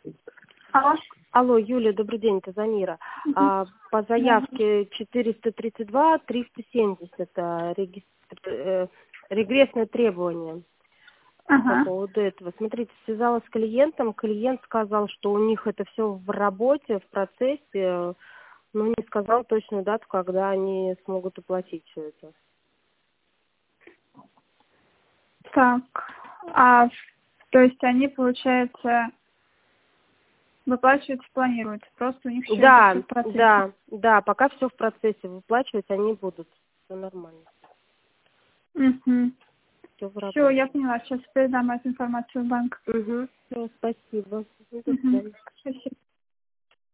Алло. Алло, Юля, добрый день, это Замира. Мгм. По заявке 432 370 регрессное требование по Ага. поводу этого. Смотрите, связалась с клиентом, клиент сказал, что у них это все в работе, в процессе, но не сказал точную дату, когда они смогут оплатить все это. Так. То есть они, получается, выплачивать планируют. Просто у них еще это все в процессе. Да, пока все в процессе, выплачивать они будут. Все нормально, Угу. все в Все, работе. я поняла. Сейчас передам эту информацию в банк. Угу, все, спасибо. До Угу. свидания. Спасибо.